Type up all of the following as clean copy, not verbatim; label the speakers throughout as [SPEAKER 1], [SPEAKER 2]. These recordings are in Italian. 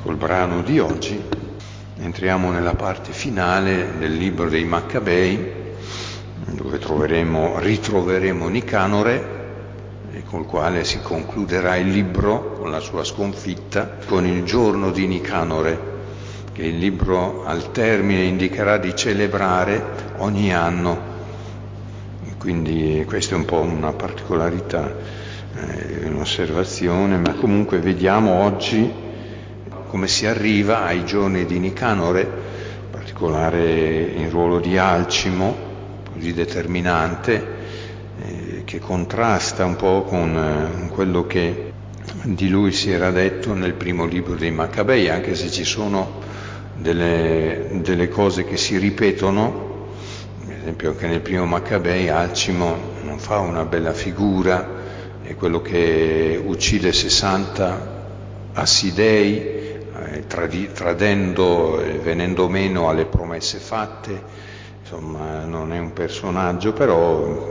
[SPEAKER 1] col brano di oggi entriamo nella parte finale del libro dei Maccabei, dove ritroveremo Nicanore, e col quale si concluderà il libro con la sua sconfitta, con il giorno di Nicanore, che il libro al termine indicherà di celebrare ogni anno. Quindi questa è un po' una particolarità, un'osservazione, ma comunque vediamo oggi come si arriva ai giorni di Nicanore, in particolare in ruolo di Alcimo, così determinante, che contrasta un po' con quello che di lui si era detto nel primo libro dei Maccabei, anche se ci sono delle cose che si ripetono. Per esempio anche nel primo Maccabei Alcimo non fa una bella figura, è quello che uccide 60 assidei, tradendo e venendo meno alle promesse fatte. Insomma, non è un personaggio, però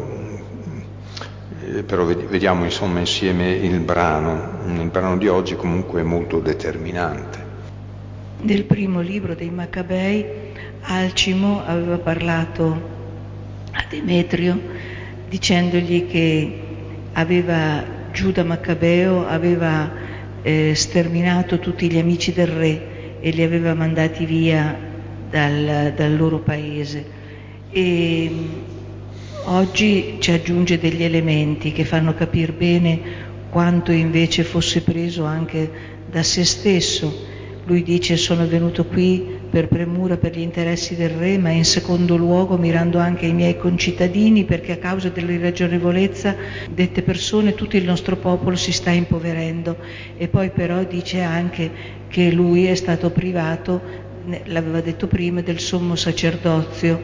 [SPEAKER 1] vediamo insomma insieme il brano di oggi comunque è molto determinante.
[SPEAKER 2] Nel primo libro dei Maccabei Alcimo aveva parlato a Demetrio dicendogli che Giuda Maccabeo aveva sterminato tutti gli amici del re e li aveva mandati via dal loro paese, e oggi ci aggiunge degli elementi che fanno capire bene quanto invece fosse preso anche da se stesso. Lui dice: sono venuto qui per premura per gli interessi del re, ma in secondo luogo mirando anche ai miei concittadini, perché a causa dell'irragionevolezza dette persone tutto il nostro popolo si sta impoverendo. E poi però dice anche che lui è stato privato, l'aveva detto prima, del sommo sacerdozio,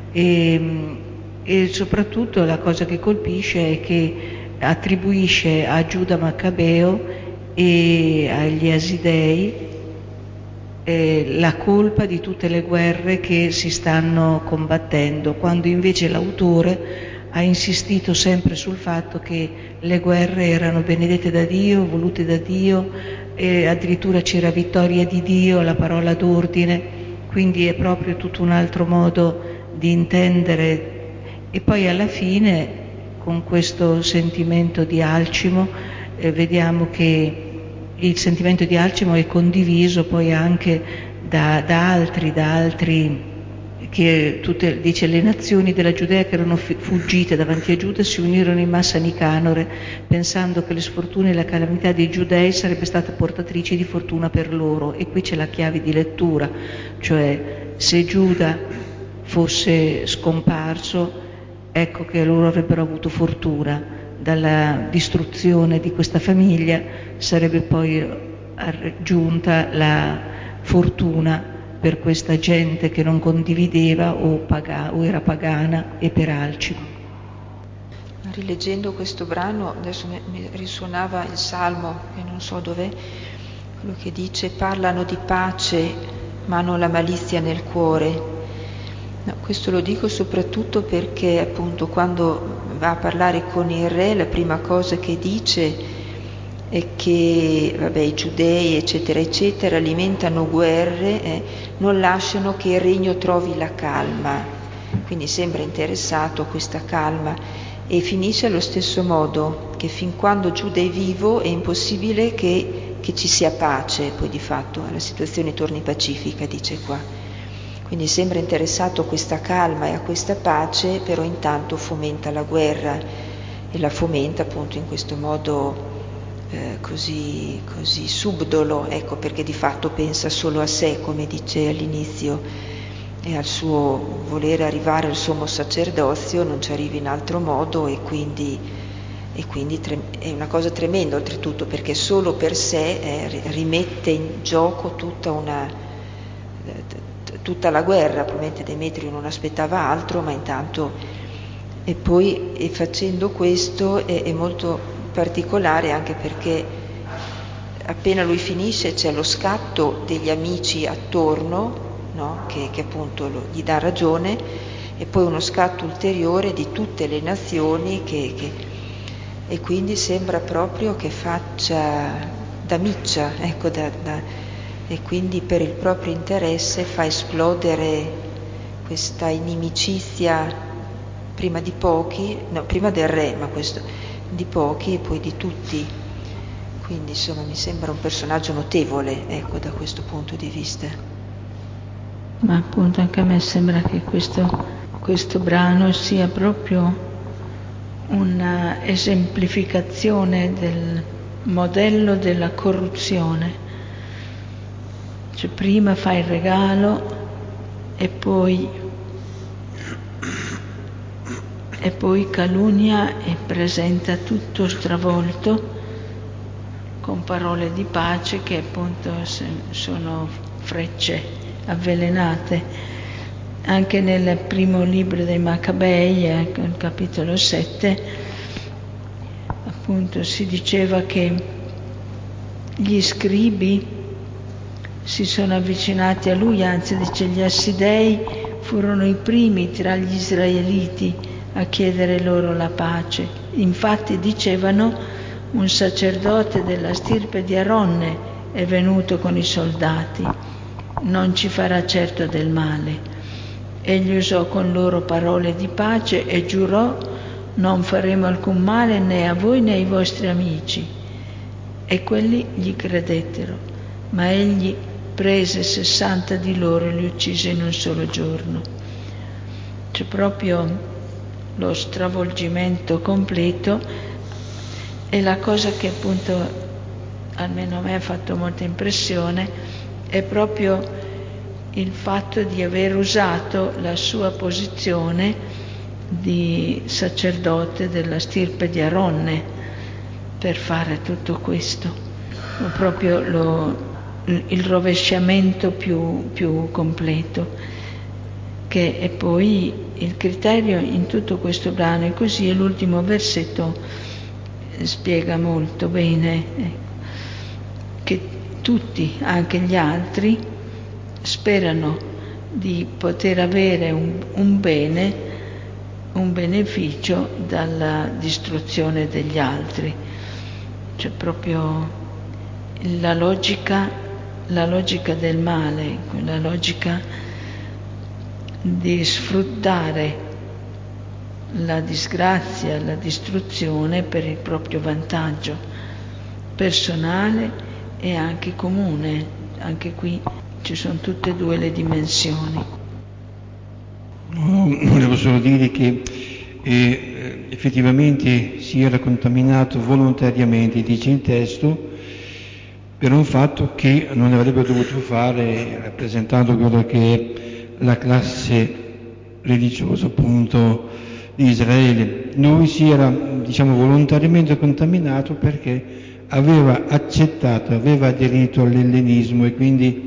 [SPEAKER 2] e soprattutto la cosa che colpisce è che attribuisce a Giuda Maccabeo e agli Asidei la colpa di tutte le guerre che si stanno combattendo, quando invece l'autore ha insistito sempre sul fatto che le guerre erano benedette da Dio, volute da Dio, e addirittura c'era vittoria di Dio, la parola d'ordine, quindi è proprio tutto un altro modo di intendere. E poi alla fine, con questo sentimento di Alcimo, vediamo che il sentimento di Alcimo è condiviso poi anche da altri, che dice: le nazioni della Giudea che erano fuggite davanti a Giuda si unirono in massa a Nicanore, pensando che le sfortune e la calamità dei Giudei sarebbe stata portatrice di fortuna per loro. E qui c'è la chiave di lettura, cioè se Giuda fosse scomparso, ecco che loro avrebbero avuto fortuna. Dalla distruzione di questa famiglia sarebbe poi giunta la fortuna per questa gente che non condivideva o era pagana, e per Alcimo.
[SPEAKER 3] Rileggendo questo brano adesso mi risuonava il Salmo, che non so dov'è, quello che dice: parlano di pace ma hanno la malizia nel cuore. No, questo lo dico soprattutto perché appunto quando va a parlare con il re la prima cosa che dice è che i giudei eccetera eccetera alimentano guerre, non lasciano che il regno trovi la calma, quindi sembra interessato a questa calma, e finisce allo stesso modo, che fin quando Giuda è vivo è impossibile che ci sia pace, poi di fatto la situazione torni pacifica, dice qua. Quindi sembra interessato a questa calma e a questa pace, però intanto fomenta la guerra, e la fomenta appunto in questo modo così subdolo, ecco, perché di fatto pensa solo a sé, come dice all'inizio, e al suo volere arrivare al sommo sacerdozio, non ci arriva in altro modo, e quindi è una cosa tremenda oltretutto, perché solo per sé rimette in gioco tutta la guerra. Probabilmente Demetrio non aspettava altro, ma intanto, e poi facendo questo è molto particolare, anche perché appena lui finisce c'è lo scatto degli amici attorno, no? che appunto gli dà ragione, e poi uno scatto ulteriore di tutte le nazioni e quindi sembra proprio che faccia da miccia, ecco, e quindi per il proprio interesse fa esplodere questa inimicizia prima di pochi, no, prima del re, ma questo di pochi e poi di tutti. Quindi insomma mi sembra un personaggio notevole, ecco, da questo punto di vista.
[SPEAKER 2] Ma appunto anche a me sembra che questo brano sia proprio una esemplificazione del modello della corruzione. Cioè prima fa il regalo e poi calunnia e presenta tutto stravolto con parole di pace che appunto sono frecce avvelenate. Anche nel primo libro dei Maccabei, al capitolo 7, appunto si diceva che gli scribi si sono avvicinati a lui, anzi dice gli Assidei furono i primi tra gli israeliti a chiedere loro la pace. Infatti dicevano: un sacerdote della stirpe di Aronne è venuto con i soldati, non ci farà certo del male. Egli usò con loro parole di pace e giurò: non faremo alcun male né a voi né ai vostri amici. E quelli gli credettero, ma egli prese 60 di loro e li uccise in un solo giorno. C'è proprio lo stravolgimento completo, e la cosa che appunto almeno a me ha fatto molta impressione è proprio il fatto di aver usato la sua posizione di sacerdote della stirpe di Aronne per fare tutto questo, proprio il rovesciamento più completo, che è poi il criterio in tutto questo brano. E così l'ultimo versetto spiega molto bene che tutti, anche gli altri, sperano di poter avere un bene, un beneficio dalla distruzione degli altri. C'è proprio la logica del male, la logica di sfruttare la disgrazia, la distruzione per il proprio vantaggio personale e anche comune. Anche qui ci sono tutte e due le dimensioni.
[SPEAKER 4] Volevo solo dire che effettivamente si era contaminato volontariamente, dice il testo, per un fatto che non avrebbe dovuto fare, rappresentando quello che è la classe religiosa appunto di Israele. Lui si era, volontariamente contaminato perché aveva accettato, aveva aderito all'ellenismo e quindi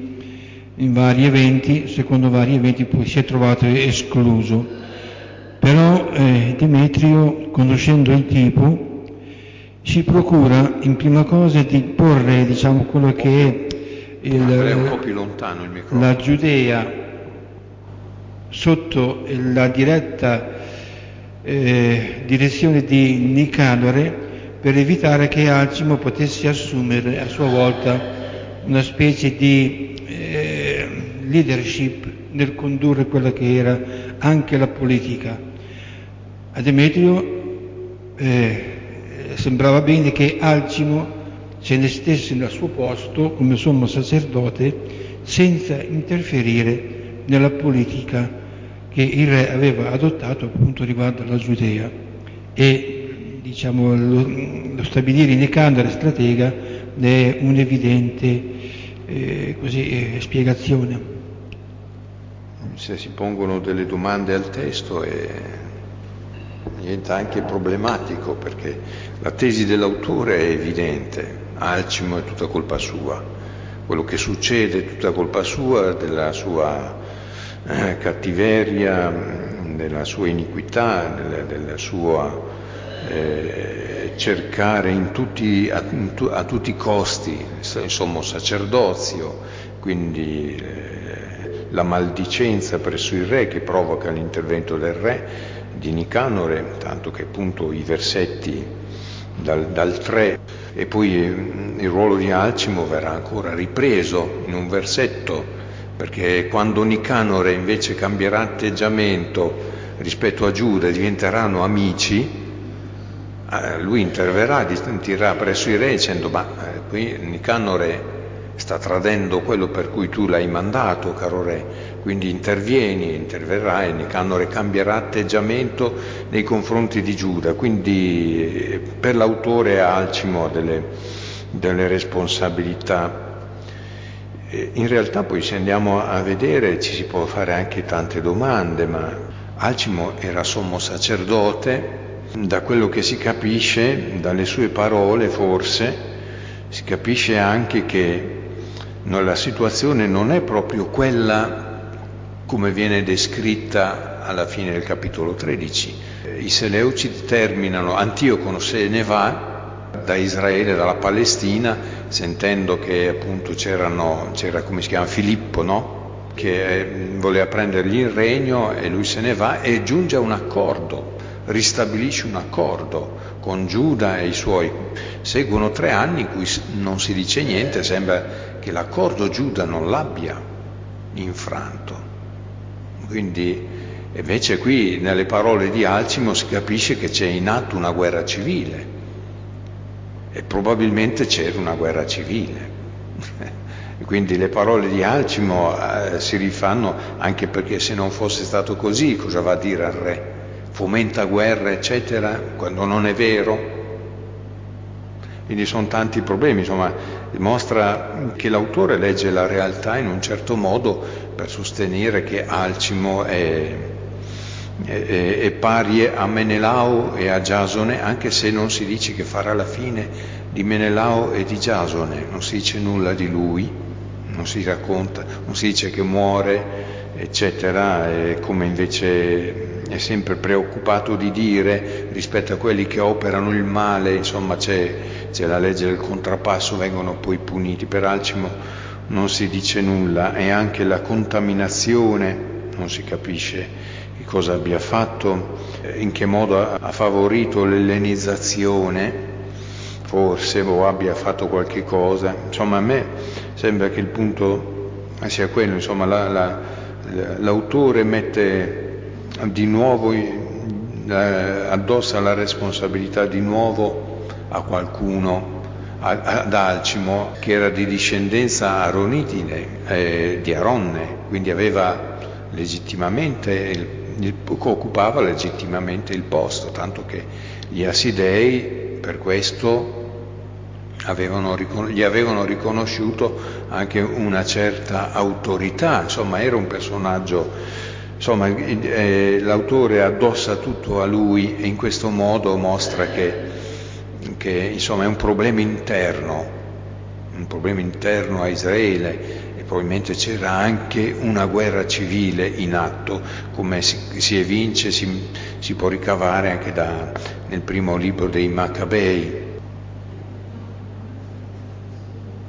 [SPEAKER 4] secondo vari eventi poi si è trovato escluso. Però Demetrio, conoscendo il tipo, si procura in prima cosa di porre, quello che è
[SPEAKER 1] un po' più lontano il microfono.
[SPEAKER 4] la Giudea sotto la diretta direzione di Nicanore, per evitare che Alcimo potesse assumere a sua volta una specie di leadership nel condurre quella che era anche la politica. A Demetrio sembrava bene che Alcimo se ne stesse al suo posto come sommo sacerdote senza interferire nella politica che il re aveva adottato appunto riguardo alla Giudea, e lo stabilire in Nicandre stratega ne è un'evidente spiegazione.
[SPEAKER 1] Se si pongono delle domande al testo diventa anche problematico, perché la tesi dell'autore è evidente: Alcimo è tutta colpa sua, quello che succede è tutta colpa sua, della sua cattiveria, della sua iniquità, della sua cercare a tutti i costi il sommo sacerdozio, quindi la maldicenza presso il re che provoca l'intervento del re di Nicanore, tanto che appunto i versetti dal 3, e poi il ruolo di Alcimo verrà ancora ripreso in un versetto, perché quando Nicanore invece cambierà atteggiamento rispetto a Giuda e diventeranno amici, lui interverrà, dissentirà presso i re dicendo: ma qui Nicanore sta tradendo quello per cui tu l'hai mandato, caro re, quindi interverrà, e Nicanore cambierà atteggiamento nei confronti di Giuda. Quindi per l'autore Alcimo ha delle responsabilità. In realtà poi, se andiamo a vedere, ci si può fare anche tante domande, ma Alcimo era sommo sacerdote. Da quello che si capisce, dalle sue parole forse, si capisce anche che la situazione non è proprio quella come viene descritta alla fine del capitolo 13. I Seleucidi terminano, Antioco se ne va da Israele, dalla Palestina, sentendo che appunto c'era come si chiama, Filippo, no? Che voleva prendergli il regno, e lui se ne va e giunge a un accordo, ristabilisce un accordo con Giuda e i suoi. Seguono 3 anni in cui non si dice niente, sembra che l'accordo Giuda non l'abbia infranto. Quindi invece qui nelle parole di Alcimo si capisce che c'è in atto una guerra civile, e probabilmente c'era una guerra civile. Quindi le parole di Alcimo si rifanno, anche perché se non fosse stato così, cosa va a dire al re? Fomenta guerra, eccetera, quando non è vero? Quindi sono tanti problemi, insomma, dimostra che l'autore legge la realtà in un certo modo per sostenere che Alcimo è pari a Menelao e a Giasone, anche se non si dice che farà la fine di Menelao e di Giasone, non si dice nulla di lui, non si racconta, non si dice che muore, eccetera, e come invece è sempre preoccupato di dire rispetto a quelli che operano il male, insomma c'è la legge del contrappasso, vengono poi puniti. Per Alcimo non si dice nulla, e anche la contaminazione non si capisce che cosa abbia fatto, in che modo ha favorito l'ellenizzazione, forse, o abbia fatto qualche cosa. Insomma, a me sembra che il punto sia quello, insomma, l'autore mette di nuovo, addossa la responsabilità di nuovo a qualcuno, ad Alcimo, che era di discendenza aronitide, di Aronne, quindi aveva legittimamente occupava legittimamente il posto, tanto che gli Asidei per questo gli avevano riconosciuto anche una certa autorità. Insomma, era un personaggio, insomma, l'autore addossa tutto a lui, e in questo modo mostra che insomma è un problema interno a Israele, e probabilmente c'era anche una guerra civile in atto, come si può ricavare anche nel primo libro dei Maccabei.